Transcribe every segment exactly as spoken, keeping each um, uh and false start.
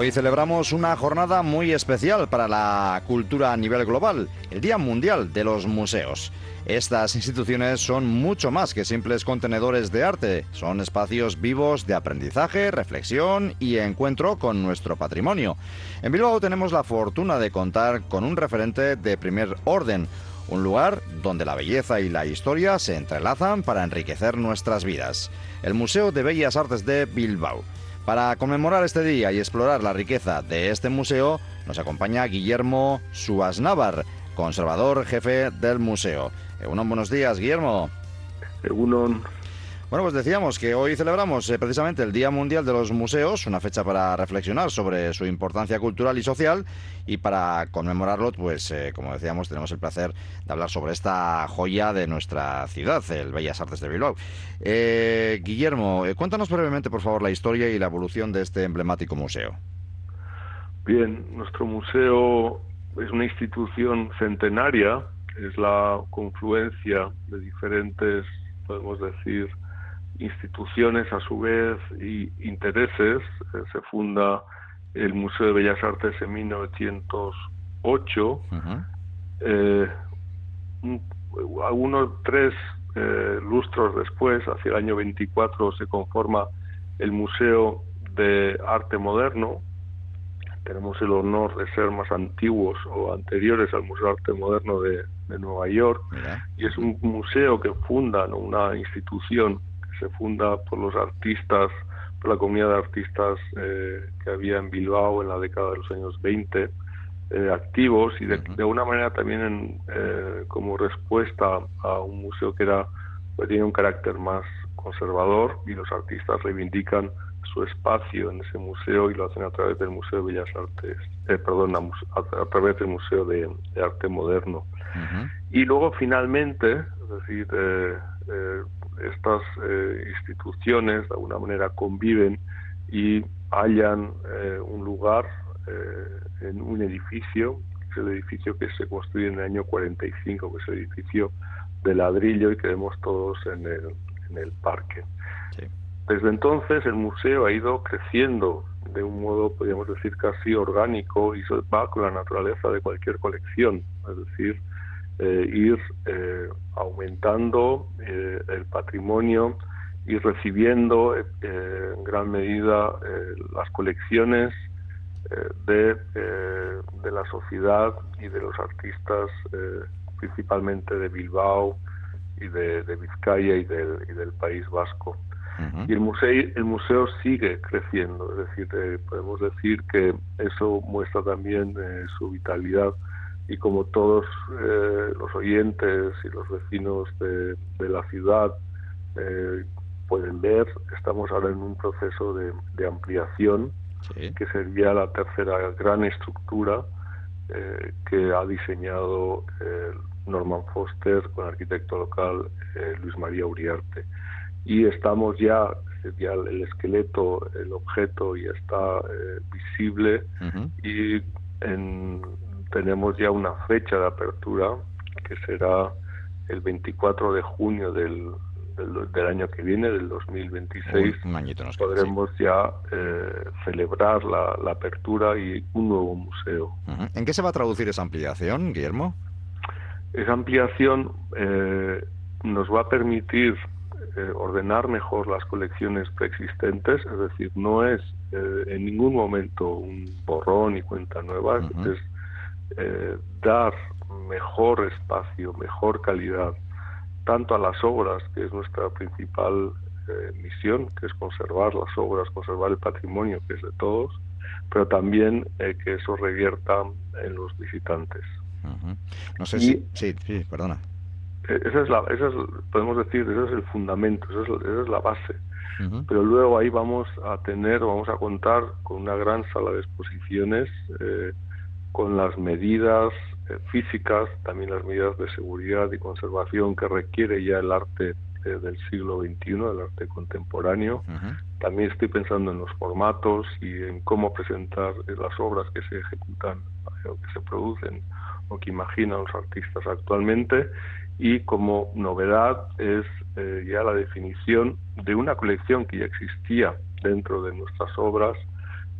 Hoy celebramos una jornada muy especial para la cultura a nivel global, el Día Mundial de los Museos. Estas instituciones son mucho más que simples contenedores de arte, son espacios vivos de aprendizaje, reflexión y encuentro con nuestro patrimonio. En Bilbao tenemos la fortuna de contar con un referente de primer orden, un lugar donde la belleza y la historia se entrelazan para enriquecer nuestras vidas. El Museo de Bellas Artes de Bilbao. Para conmemorar este día y explorar la riqueza de este museo, nos acompaña Guillermo Suasnávar, conservador jefe del museo. Egunon, buenos días, Guillermo. Egunon. Bueno, pues decíamos que hoy celebramos eh, precisamente el Día Mundial de los Museos, una fecha para reflexionar sobre su importancia cultural y social, y para conmemorarlo, pues eh, como decíamos, tenemos el placer de hablar sobre esta joya de nuestra ciudad, el Bellas Artes de Bilbao. Eh, Guillermo, eh, cuéntanos brevemente, por favor, la historia y la evolución de este emblemático museo. Bien, nuestro museo es una institución centenaria, es la confluencia de diferentes, podemos decir, instituciones a su vez y intereses. Eh, se funda el Museo de Bellas Artes en mil novecientos ocho. Uh-huh. eh, un, algunos tres eh, lustros después, hacia el año veinticuatro, se conforma el Museo de Arte Moderno. Tenemos el honor de ser más antiguos o anteriores al Museo de Arte Moderno de, de Nueva York. Mira. Y es un museo que funda, ¿no?, una institución se funda por los artistas, por la comunidad de artistas eh, que había en Bilbao en la década de los años veinte, eh, activos, y de, uh-huh. de alguna manera también en, eh, como respuesta a un museo que era pues, tenía un carácter más conservador, y los artistas reivindican su espacio en ese museo y lo hacen a través del Museo de Bellas Artes, eh, perdón, a, a, a través del Museo de, de Arte Moderno. Uh-huh. Y luego finalmente, es decir, eh, eh, estas eh, instituciones de alguna manera conviven y hallan eh, un lugar eh, en un edificio, que es el edificio que se construye en el año cuarenta y cinco, que es el edificio de ladrillo y que vemos todos en el, en el parque. Sí. Desde entonces el museo ha ido creciendo de un modo, podríamos decir, casi orgánico, y eso va con la naturaleza de cualquier colección, es decir, Eh, ir eh, aumentando eh, el patrimonio y recibiendo eh, en gran medida eh, las colecciones eh, de, eh, de la sociedad y de los artistas, eh, principalmente de Bilbao y de, de Vizcaya y del, y del País Vasco. Uh-huh. Y el museo, el museo sigue creciendo, es decir, eh, podemos decir que eso muestra también eh, su vitalidad. Y como todos eh, los oyentes y los vecinos de, de la ciudad eh, pueden ver, estamos ahora en un proceso de, de ampliación, sí, que sería la tercera gran estructura eh, que ha diseñado eh, Norman Foster con el arquitecto local eh, Luis María Uriarte. Y estamos ya, ya el esqueleto, el objeto ya está eh, visible, uh-huh. y en tenemos ya una fecha de apertura que será el veinticuatro de junio del, del, del año que viene, del dos mil veintiséis. Un, un añito nos queda, podremos sí. ya eh, celebrar la, la apertura y un nuevo museo. Uh-huh. ¿En qué se va a traducir esa ampliación, Guillermo? Esa ampliación eh, nos va a permitir eh, ordenar mejor las colecciones preexistentes, es decir, no es eh, en ningún momento un borrón y cuenta nueva, uh-huh. es Eh, dar mejor espacio, mejor calidad, tanto a las obras, que es nuestra principal eh, misión, que es conservar las obras, conservar el patrimonio, que es de todos, pero también eh, que eso revierta en los visitantes. Uh-huh. No sé y, si... Sí, sí, perdona. Eh, esa es la, esa es, podemos decir, ese es el fundamento, esa es, esa es la base. Uh-huh. Pero luego ahí vamos a tener, vamos a contar con una gran sala de exposiciones, eh, con las medidas eh, físicas, también las medidas de seguridad y conservación que requiere ya el arte eh, del siglo veintiuno, el arte contemporáneo. Uh-huh. También estoy pensando en los formatos y en cómo presentar eh, las obras que se ejecutan eh, o que se producen o que imaginan los artistas actualmente, y como novedad es eh, ya la definición de una colección que ya existía dentro de nuestras obras,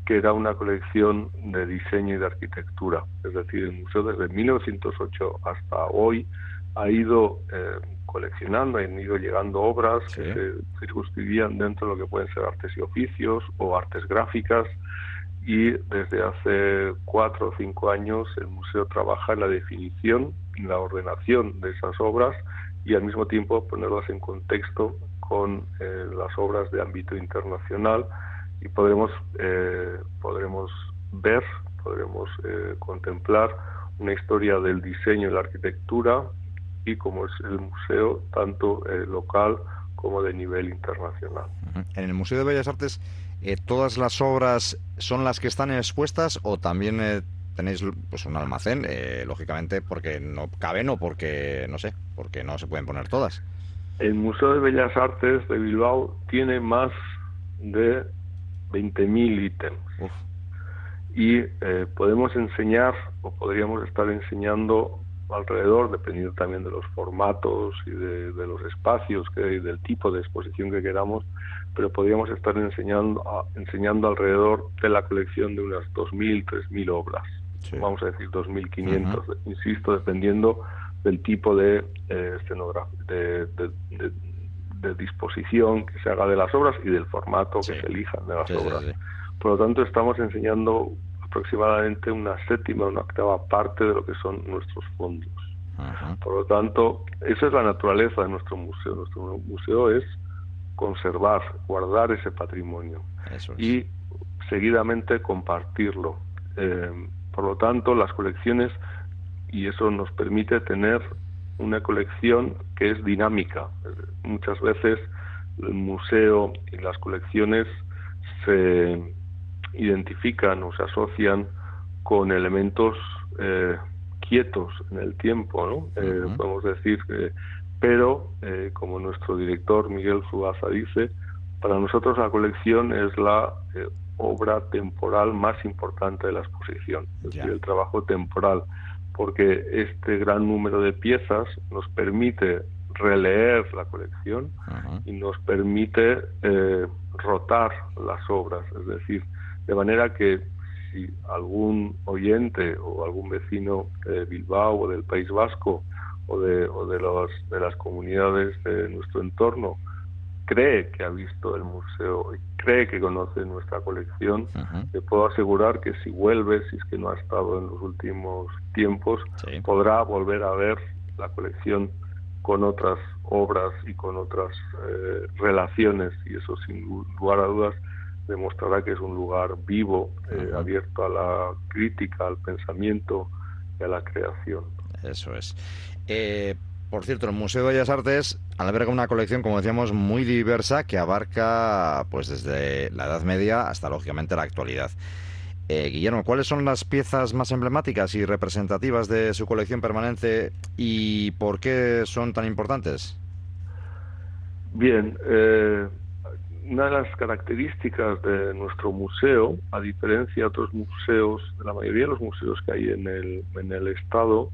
que era una colección de diseño y de arquitectura. Es decir, el museo desde mil novecientos ocho hasta hoy ha ido eh, coleccionando, han ido llegando obras sí. que se circunscribían dentro de lo que pueden ser artes y oficios o artes gráficas, y desde hace cuatro o cinco años el museo trabaja en la definición, en la ordenación de esas obras y al mismo tiempo ponerlas en contexto con eh, las obras de ámbito internacional, y podremos eh, podremos ver, podremos eh, contemplar una historia del diseño y la arquitectura, y como es el museo, tanto eh, local como de nivel internacional. En el Museo de Bellas Artes, eh, ¿todas las obras son las que están expuestas o también eh, tenéis pues un almacén, eh, lógicamente, porque no caben o porque, no sé, porque no se pueden poner todas? El Museo de Bellas Artes de Bilbao tiene más de veinte mil ítems. Uf. Y eh, podemos enseñar, o podríamos estar enseñando alrededor, dependiendo también de los formatos y de, de los espacios, que, del tipo de exposición que queramos, pero podríamos estar enseñando, a, enseñando alrededor de la colección de unas dos mil, tres mil obras. Sí. Vamos a decir dos mil quinientas, uh-huh. insisto, dependiendo del tipo de eh, escenografía, de, de, de, de disposición que se haga de las obras y del formato sí. que se elijan de las sí, obras. Sí, sí. Por lo tanto, estamos enseñando aproximadamente una séptima, una octava parte de lo que son nuestros fondos. Uh-huh. Por lo tanto, esa es la naturaleza de nuestro museo. Nuestro museo es conservar, guardar ese patrimonio Eso es. y seguidamente compartirlo. Eh, por lo tanto, las colecciones, y eso nos permite tener una colección que es dinámica. Muchas veces el museo y las colecciones se identifican o se asocian con elementos eh, quietos en el tiempo, ¿no? Uh-huh. Eh, podemos decir que, pero eh, como nuestro director Miguel Zuaza dice, para nosotros la colección es la eh, obra temporal más importante de la exposición, es yeah. decir, el trabajo temporal, porque este gran número de piezas nos permite releer la colección uh-huh. y nos permite eh, rotar las obras, es decir, de manera que si algún oyente o algún vecino de Bilbao o del País Vasco o de, o de, los, de las comunidades de nuestro entorno cree que ha visto el museo y cree que conoce nuestra colección, uh-huh. le puedo asegurar que si vuelve, si es que no ha estado en los últimos tiempos, sí. podrá volver a ver la colección con otras obras y con otras eh, relaciones, y eso sin lugar a dudas demostrará que es un lugar vivo, eh, uh-huh. abierto a la crítica, al pensamiento y a la creación. Eso es. Eh, por cierto, el Museo de Bellas Artes alberga una colección, como decíamos, muy diversa que abarca pues desde la Edad Media hasta, lógicamente, la actualidad. Eh, Guillermo, ¿cuáles son las piezas más emblemáticas y representativas de su colección permanente y por qué son tan importantes? Bien, eh, una de las características de nuestro museo, a diferencia de otros museos, de la mayoría de los museos que hay en el, en el Estado,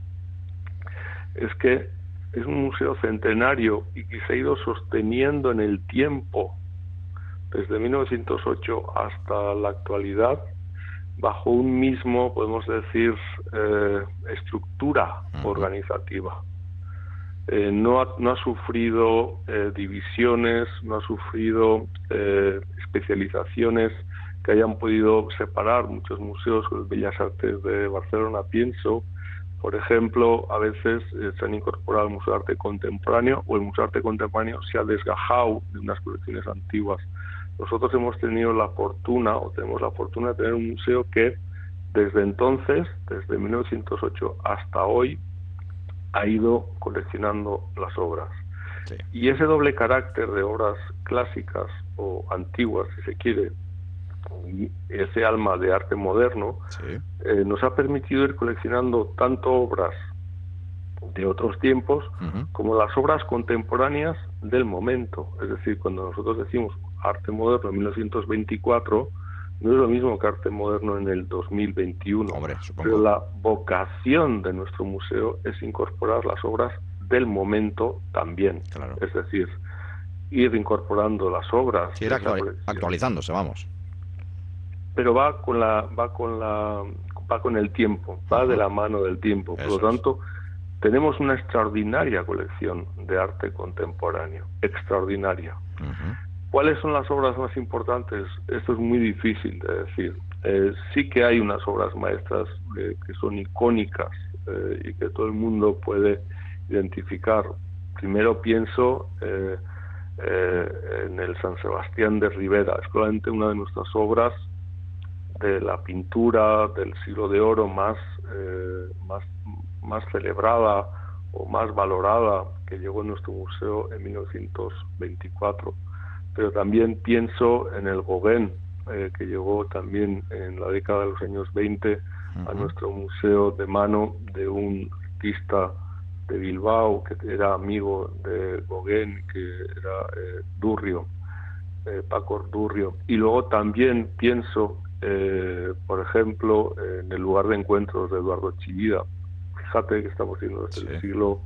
es que es un museo centenario y que se ha ido sosteniendo en el tiempo, desde mil novecientos ocho hasta la actualidad, bajo un mismo, podemos decir, eh, estructura uh-huh. organizativa. Eh, no, ha, no ha sufrido eh, divisiones, no ha sufrido eh, especializaciones que hayan podido separar muchos museos. El Bellas Artes de Barcelona, pienso, por ejemplo, a veces eh, se han incorporado al Museo de Arte Contemporáneo, o el Museo de Arte Contemporáneo se ha desgajado de unas colecciones antiguas. Nosotros hemos tenido la fortuna, o tenemos la fortuna de tener un museo que desde entonces, desde mil novecientos ocho hasta hoy, ha ido coleccionando las obras. Sí. Y ese doble carácter de obras clásicas o antiguas, si se quiere, y ese alma de arte moderno, sí. eh, nos ha permitido ir coleccionando tanto obras de otros tiempos uh-huh. como las obras contemporáneas del momento. Es decir, cuando nosotros decimos arte moderno en mil novecientos veinticuatro, no es lo mismo que arte moderno en el dos mil veintiuno. Hombre, pero la vocación de nuestro museo es incorporar las obras del momento también. Claro. Es decir, ir incorporando las obras. Sí, ir actual, actualizándose, vamos. pero va con la va con la va con el tiempo, va uh-huh. de la mano del tiempo. Por Eso lo tanto, es. tenemos una extraordinaria colección de arte contemporáneo, extraordinaria. Uh-huh. ¿Cuáles son las obras más importantes? Esto es muy difícil de decir. Eh, sí que hay unas obras maestras eh, que son icónicas eh, y que todo el mundo puede identificar. Primero pienso eh, eh, en el San Sebastián de Ribera. Es probablemente una de nuestras obras de la pintura del siglo de oro más, eh, más, más celebrada o más valorada que llegó a nuestro museo en mil novecientos veinticuatro. Pero también pienso en el Gauguin, eh, que llegó también en la década de los años veinte uh-huh. a nuestro museo de mano de un artista de Bilbao que era amigo de Gauguin, que era eh, Durrio, eh, Paco Durrio. Y luego también pienso, eh, por ejemplo, en el lugar de encuentros de Eduardo Chillida. Fíjate que estamos yendo desde sí. el siglo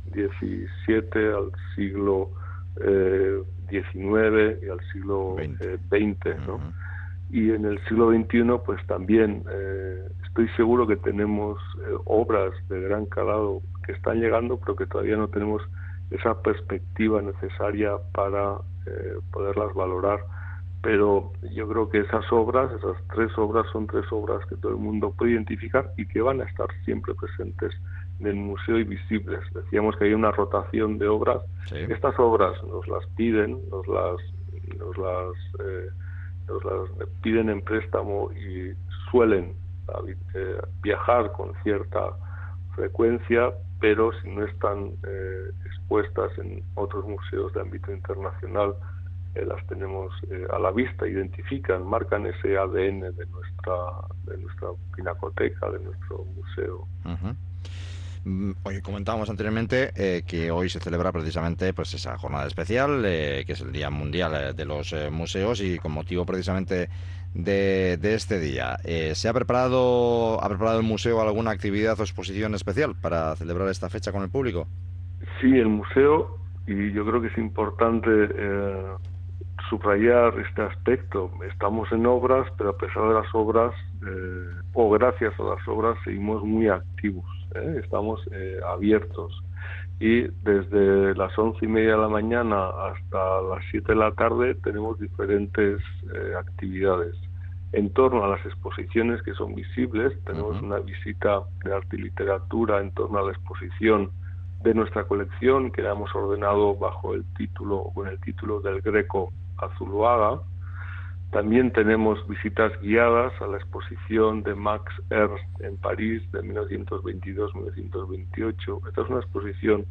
diecisiete al siglo eh, diecinueve y al siglo veinte, ¿no? Uh-huh. Y en el siglo veintiuno, pues también eh, estoy seguro que tenemos eh, obras de gran calado que están llegando, pero que todavía no tenemos esa perspectiva necesaria para eh, poderlas valorar. Pero yo creo que esas obras, esas tres obras, son tres obras que todo el mundo puede identificar y que van a estar siempre presentes en el museo y visibles. Decíamos que hay una rotación de obras. Sí. Estas obras nos las piden, nos las, nos las, eh, nos las piden en préstamo y suelen eh, viajar con cierta frecuencia, pero si no están eh, expuestas en otros museos de ámbito internacional, eh, las tenemos eh, a la vista, identifican, marcan ese A D N de nuestra, de nuestra pinacoteca, de nuestro museo. Uh-huh. Hoy comentábamos anteriormente eh, que hoy se celebra precisamente pues esa jornada especial, eh, que es el Día Mundial de los eh, Museos, y con motivo precisamente de, de este día, eh, ¿se ha preparado ha preparado el museo alguna actividad o exposición especial para celebrar esta fecha con el público? Sí, el museo, y yo creo que es importante eh, subrayar este aspecto. Estamos en obras, pero a pesar de las obras, eh, o gracias a las obras, seguimos muy activos. ¿Eh? Estamos eh, abiertos y desde las once y media de la mañana hasta las siete de la tarde tenemos diferentes eh, actividades en torno a las exposiciones que son visibles. Tenemos uh-huh. una visita de arte y literatura en torno a la exposición de nuestra colección, que la hemos ordenado bajo el título con el título del Greco a Zuloaga. También tenemos visitas guiadas a la exposición de Max Ernst en París de mil novecientos veintidós a mil novecientos veintiocho. Esta es una exposición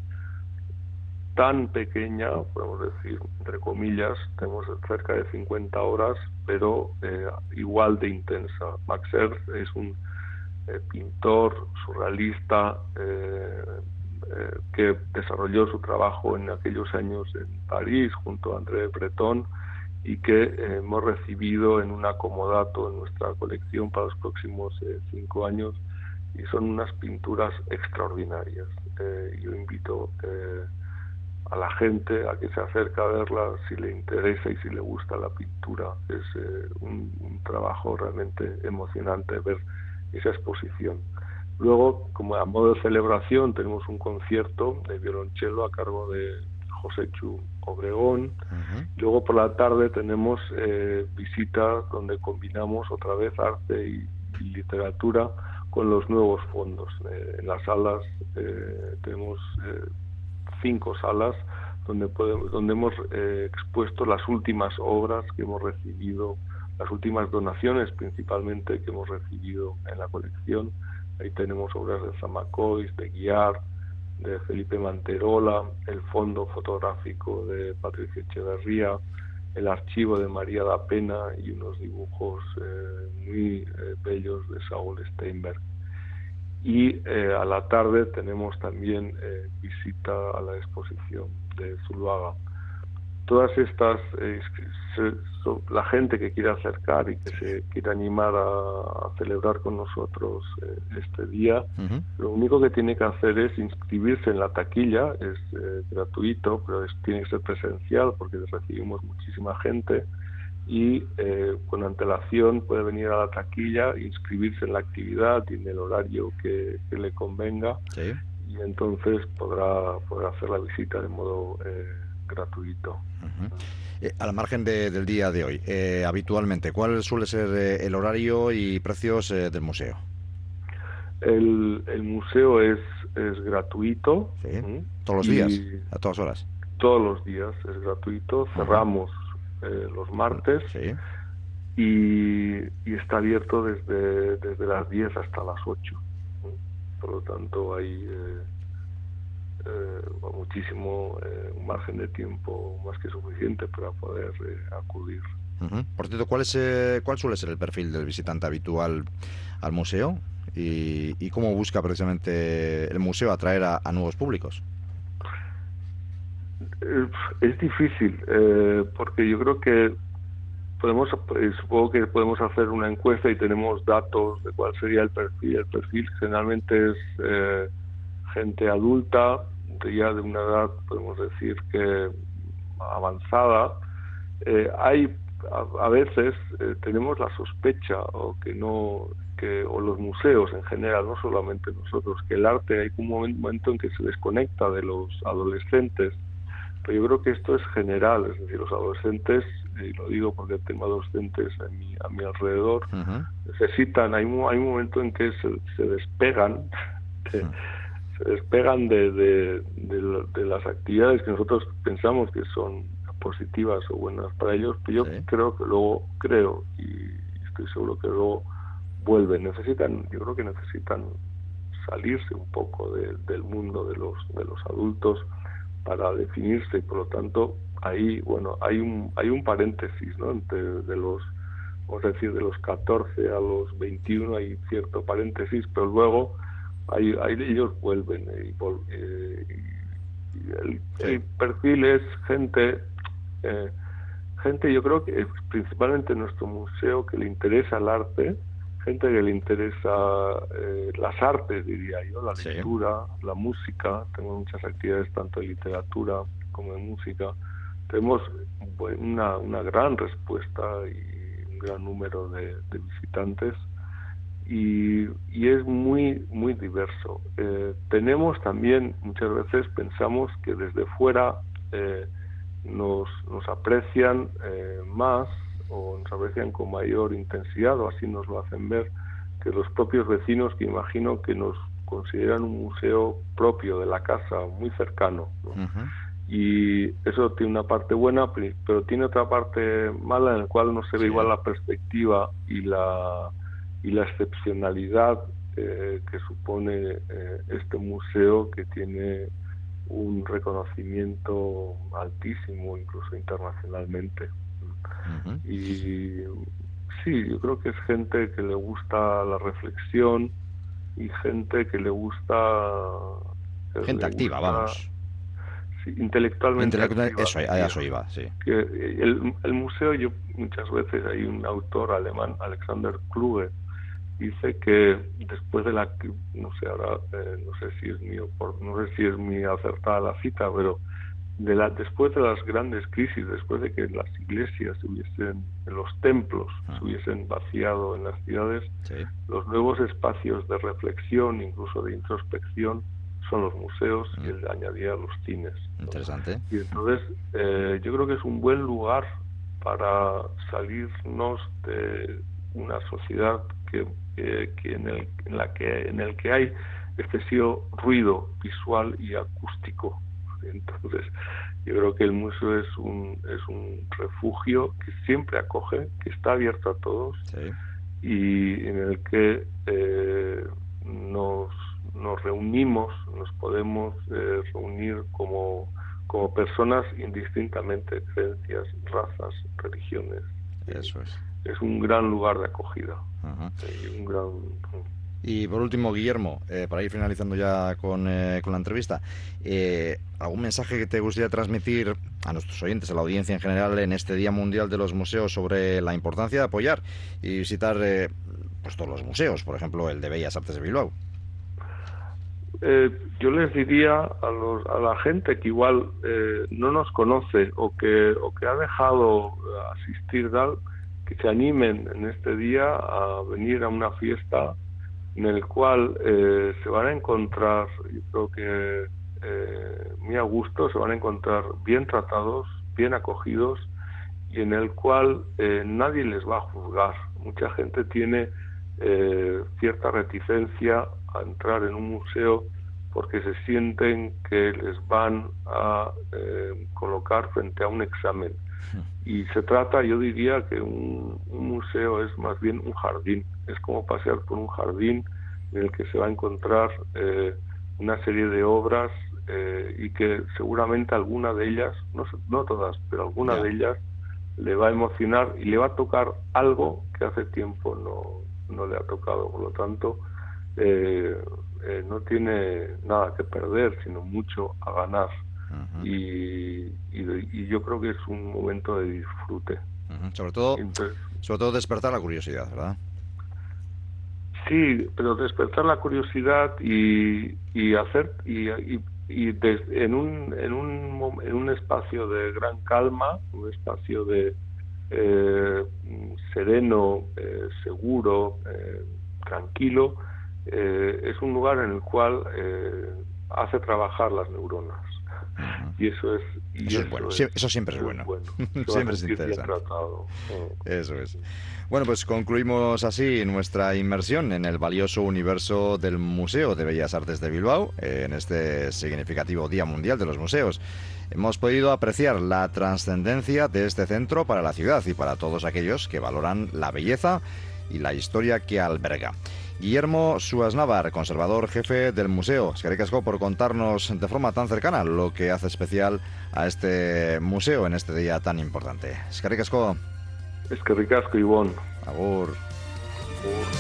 tan pequeña, podemos decir, entre comillas, tenemos cerca de cincuenta horas, pero eh, igual de intensa. Max Ernst es un eh, pintor surrealista eh, eh, que desarrolló su trabajo en aquellos años en París junto a André Breton, y que eh, hemos recibido en un acomodato en nuestra colección para los próximos eh, cinco años, y son unas pinturas extraordinarias. Eh, yo invito eh, a la gente a que se acerque a verla si le interesa y si le gusta la pintura. Es eh, un, un trabajo realmente emocionante ver esa exposición. Luego, como a modo de celebración, tenemos un concierto de violonchelo a cargo de José Chu Obregón. Uh-huh. Luego por la tarde tenemos eh, visitas donde combinamos otra vez arte y, y literatura con los nuevos fondos. Eh, en las salas eh, tenemos eh, cinco salas donde podemos, donde hemos eh, expuesto las últimas obras que hemos recibido, las últimas donaciones principalmente que hemos recibido en la colección. Ahí tenemos obras de Zamacois, de Guiar, de Felipe Manterola, el fondo fotográfico de Patricia Echeverría, el archivo de María da Pena y unos dibujos eh, muy eh, bellos de Saúl Steinberg. Y eh, a la tarde tenemos también eh, visita a la exposición de Zuloaga. Todas estas, eh, se, so, la gente que quiera acercar y que se quiera animar a, a celebrar con nosotros eh, este día, uh-huh. lo único que tiene que hacer es inscribirse en la taquilla. Es eh, gratuito, pero es, tiene que ser presencial porque recibimos muchísima gente. y eh, con antelación puede venir a la taquilla, inscribirse en la actividad y en el horario que, que le convenga, Sí. y entonces podrá, podrá hacer la visita de modo eh, gratuito. Uh-huh. Eh, al margen de, del día de hoy, eh, habitualmente, ¿cuál suele ser eh, el horario y precios eh, del museo? El, el museo es, es gratuito. Sí. ¿eh? ¿Todos los días? ¿A todas horas? Todos los días es gratuito. Cerramos eh, los martes. Sí. Y, y está abierto desde, desde las diez hasta las ocho. ¿eh? Por lo tanto, hay eh, eh, muchísimo eh, un margen de tiempo más que suficiente para poder eh, acudir. Uh-huh. Por cierto, ¿cuál es eh, cuál suele ser el perfil del visitante habitual al museo? ¿Y, y cómo busca precisamente el museo atraer a, a nuevos públicos? Es difícil, eh, porque yo creo que podemos, eh, supongo que podemos hacer una encuesta y tenemos datos de cuál sería el perfil. El perfil generalmente es eh, gente adulta, de ya de una edad, podemos decir que avanzada. Eh, hay a, a veces eh, tenemos la sospecha o que no que o los museos en general, no solamente nosotros, que el arte hay un momento en que se desconecta de los adolescentes. Pero yo creo que esto es general, es decir, los adolescentes, y lo digo porque tengo adolescentes a mi, a mi alrededor, uh-huh. necesitan, hay un, hay un momento en que se, se despegan, de, uh-huh. se despegan de, de, de, de las actividades que nosotros pensamos que son positivas o buenas para ellos, pero yo sí. creo que luego, creo, y estoy seguro que luego vuelven, necesitan, yo creo que necesitan salirse un poco de, del mundo de los, de los adultos, para definirse, y por lo tanto ahí bueno hay un hay un paréntesis, ¿no? Entre de los vamos a decir de los catorce a los veintiuno hay cierto paréntesis, pero luego hay, hay ellos vuelven y, eh, y, y el, sí. el perfil es gente eh, gente yo creo que principalmente en nuestro museo que le interesa el arte, gente que le interesa eh, las artes, diría yo, la lectura, sí. la música. Tenemos muchas actividades tanto en literatura como en música. Tenemos una, una gran respuesta y un gran número de, de visitantes y, y es muy muy diverso. Eh, tenemos también, muchas veces pensamos que desde fuera eh, nos, nos aprecian eh, más o nos aprecian con mayor intensidad, o así nos lo hacen ver, que los propios vecinos, que imagino que nos consideran un museo propio de la casa, muy cercano, ¿no? Uh-huh. Y eso tiene una parte buena, pero tiene otra parte mala, en la cual no se ve sí. igual la perspectiva y la y la excepcionalidad eh, que supone eh, este museo, que tiene un reconocimiento altísimo, incluso internacionalmente. Uh-huh. Y sí, yo creo que es gente que le gusta la reflexión y gente que le gusta que gente le activa, gusta, vamos sí, intelectualmente Intelectual, activa, eso, a eso iba, sí. Que el, el museo, yo muchas veces hay un autor alemán, Alexander Kluge, dice que después de la, no sé ahora, eh, no sé si es mío, no sé si es muy acertada la cita, pero de la, después de las grandes crisis, después de que las iglesias se hubiesen, los templos ah. se hubiesen vaciado en las ciudades, sí. los nuevos espacios de reflexión, incluso de introspección, son los museos mm. y él añadía los cines. Interesante. ¿No? Y entonces eh, yo creo que es un buen lugar para salirnos de una sociedad que, que, que, en, el, en la que en el que hay excesivo ruido visual y acústico. Entonces yo creo que el museo es un es un refugio que siempre acoge, que está abierto a todos, sí. y en el que eh, nos nos reunimos, nos podemos eh, reunir como como personas indistintamente de creencias, razas, religiones. Eso es. Es un gran lugar de acogida. Uh-huh. Y un gran... Y por último, Guillermo, eh, para ir finalizando ya con, eh, con la entrevista, eh, ¿algún mensaje que te gustaría transmitir a nuestros oyentes, a la audiencia en general, en este Día Mundial de los Museos, sobre la importancia de apoyar y visitar eh, pues todos los museos, por ejemplo el de Bellas Artes de Bilbao? eh, yo les diría a, los, a la gente que igual eh, no nos conoce o que, o que ha dejado asistir, tal, que se animen en este día a venir a una fiesta en el cual eh, se van a encontrar, yo creo que eh, muy a gusto, se van a encontrar bien tratados, bien acogidos, y en el cual eh, nadie les va a juzgar. Mucha gente tiene eh, cierta reticencia a entrar en un museo porque se sienten que les van a eh, colocar frente a un examen. Y se trata, yo diría que un, un museo es más bien un jardín, es como pasear por un jardín en el que se va a encontrar eh, una serie de obras eh, y que seguramente alguna de ellas, no, no todas, pero alguna yeah. de ellas le va a emocionar y le va a tocar algo que hace tiempo no, no le ha tocado. Por lo tanto, eh, eh, no tiene nada que perder, sino mucho a ganar. Uh-huh. y, y, y yo creo que es un momento de disfrute. Uh-huh. Sobre todo, Entonces, sobre todo despertar la curiosidad, ¿verdad? Sí, pero despertar la curiosidad y, y hacer y, y, y des, en un en un en un espacio de gran calma, un espacio de eh, sereno, eh, seguro, eh, tranquilo, eh, es un lugar en el cual eh, hace trabajar las neuronas. Uh-huh. Y eso es y eso, eso es bueno, es, eso siempre es bueno, bueno. Siempre es interesante. Eso es. Bueno, pues concluimos así nuestra inmersión en el valioso universo del Museo de Bellas Artes de Bilbao, en este significativo Día Mundial de los Museos. Hemos podido apreciar la trascendencia de este centro para la ciudad y para todos aquellos que valoran la belleza y la historia que alberga. Guillermo Suasnávar, conservador jefe del museo, eskerrik asko por contarnos de forma tan cercana lo que hace especial a este museo en este día tan importante. Eskerrik asko. Eskerrik asko, Ivón. Agur. Agur.